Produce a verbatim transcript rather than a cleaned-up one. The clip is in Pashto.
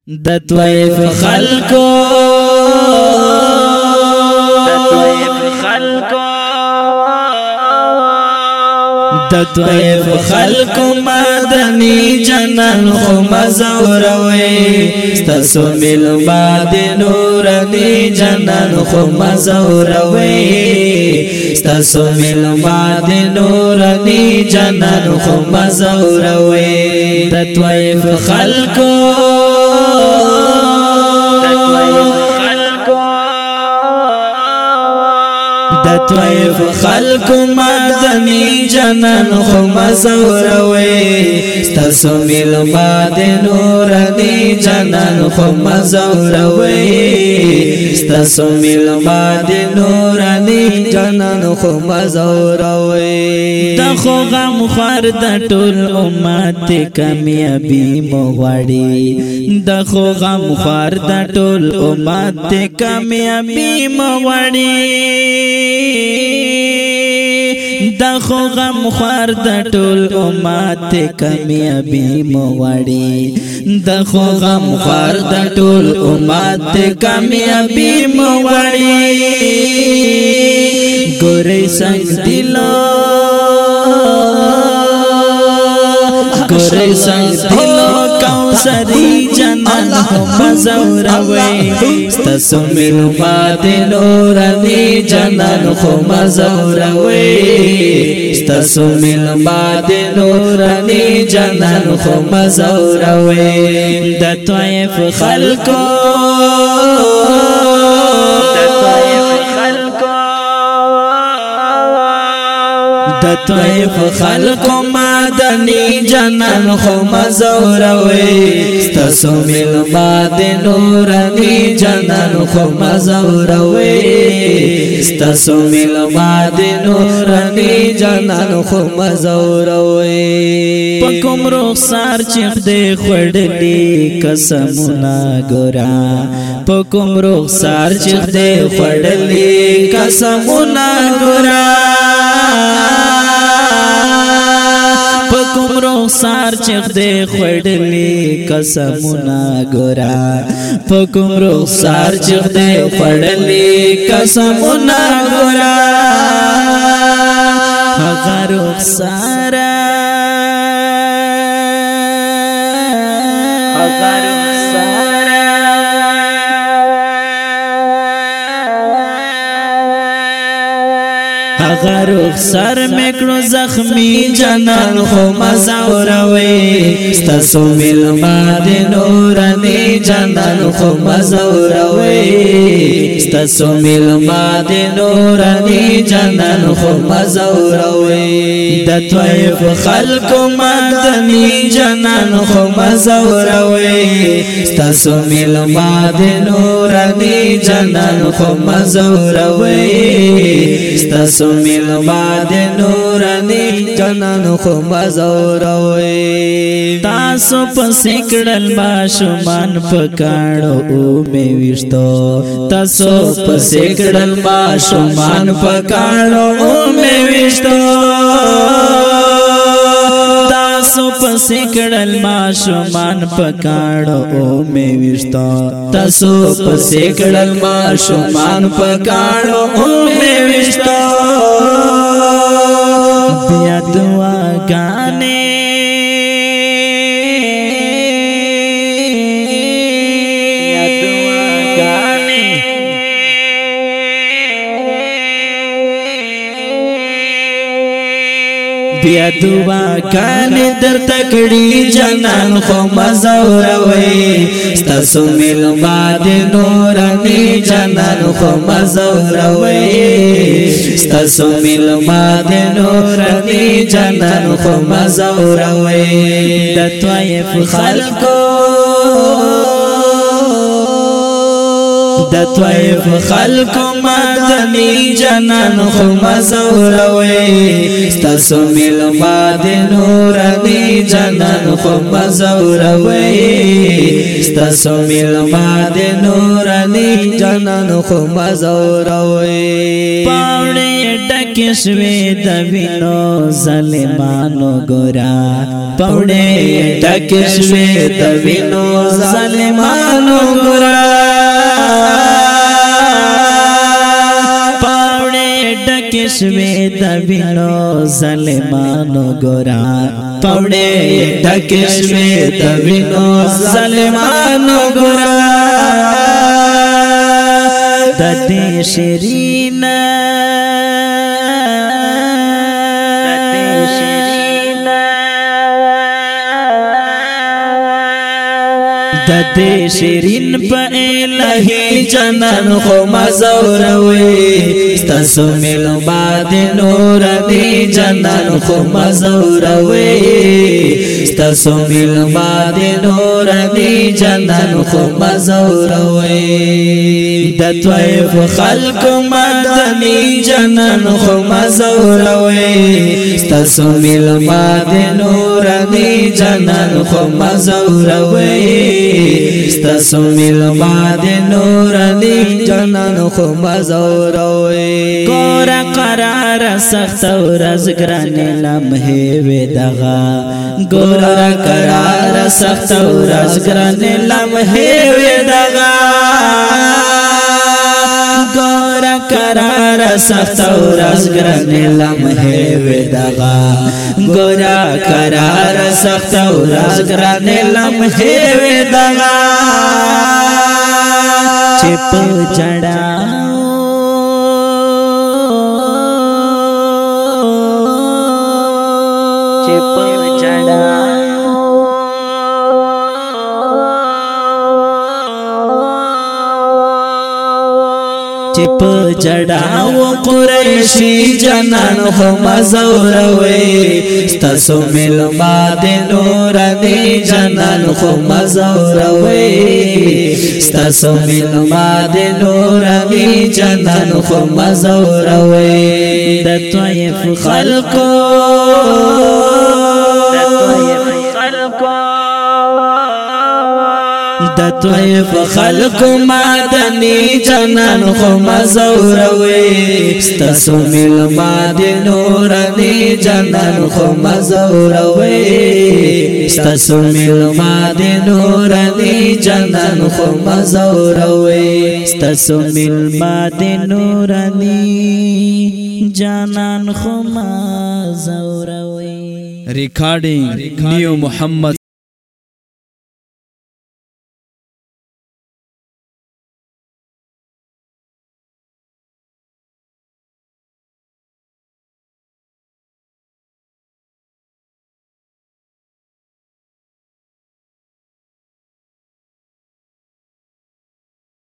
د طیف خلکو د طیف خلکو د طیف خلکو مدني جنان خو مزوروي ستاسو ملما د نوراني جنان خو مزوروي ستاسو ملما د نوراني جنان خو مزوروي د طیف خلکو د طیف خلکو مدني جنان خو مزوروي ستاسو ملما د نوراني جنان خو مزوروي ستاسو ملما د نوراني جنان خو مزوروي د خو غم خور د ټول امت کامیابی مو غواړي د خو غم خور د ټول امت کامیابی مو غواړي د خو غم خور د ټول امت کامیابی مو غواړي د خو غم خور د ټول امت کامیابی مو غواړي ګورې څنګه دلو ګورې څنګه دلو کوثری جنان خو مزوروي ستاسو ملما د نوراني جنان خو مزوروي ستاسو ملما د نوراني جنان خو مزوروي د طیف خلکو د طیف خلکو د طیف خلکو مدني جنان خو مزوروي ستاسو ملما د نوراني جنان خو مزوروي ستاسو ملما د نوراني جنان خو مزوروي پکوم رخسار چې خدای خړلې قسمونه ګورا پکوم رخسار چې خدای خړلې قسمونه ګورا پکوم رخسار چې خدای خړلې قسمونه ګورا پکوم رخسار چې خدای خړلې قسمونه ګورا هغه رخسار هغه رخسار هغه رخسار میکړو زخمی جنان خو مزوروي ستاسو ملما د نوراني جنان خو مزوروي ستاسو ملما د نوراني جنان خو مزوروي د طیف خلکو مدني جنان خو مزوروي ستاسو ملما د نوراني جنان خو مزوروي ستاسو ملما د نوراني جنان خو مزوروي تاسو پسې کړل ماشومان پکاړو او مې وشتو تاسو پسې کړل ماشومان پکاړو او مې وشتو تاسو پسې کړل ماشومان پکاړو او مې وشتو تاسو پسې کړل ماشومان پکاړو او مې وشتو بیا دعا غانې بیا دعا غانې بیا دعا غانې در تکړی جنان خو مزوروي ستاسو ملما د نوراني جنان خو مزوروي ستاسو ملما د نوراني جنان خو مزوروي د طیف خلکو د طیف خلق مدنی جنان خو مزوروي ستاسو ملما د نورانی جنان خو مزوروي ستاسو ملما د نورانی جنان خو مزوروي پاوړې ډکې شوې د وینو ظالمانو ګورا پاوړې ډکې شوې د وینو ظالمانو ګورا پاوړې ډکې شوې د وینو ظالمانو ګورا پاوړې ډکې شوې د وینو ظالمانو ګورا د دې شیرین د دې شیرین په الہی جنان خو مزوروي ستاسو ملما د نورانی جنان خو مزوروي ستاسو ملما د نورانی جنان خو مزوروي د طیف خلق مدنی جنان خو مزوروي ستاسو ملما د نورانی جنان خو مزوروي ستاسو ملما د نورانی جنان خو مزوروي ګورا قرار سخت ورځ ګرانې لمحې وې دغه ګورا قرار سخت ورځ ګرانې لمحې وې دغه ګورا قرار سخت ورځ ګرانې لمحې وې دغه ګورا قرار سخت ورځ ګرانې لمحې وې دغه چې په جړاو چې په جړاو چې په جړاو قریشی جنان خو مزوروي ستاسو ملما د نورانی جنان خو مزوروي ستاسو ملما د نورانی جنان خو مزوروي د طیف خلقو د طیف خلقو د طیف خلق مدنی جنان خو مزوروي ستاسو ملما د نورانی جنان خو مزوروي ستاسو ملما د نورانی جنان خو مزوروي ستاسو ملما د نورانی جنان خو مزوروي Recording Neo Muhammad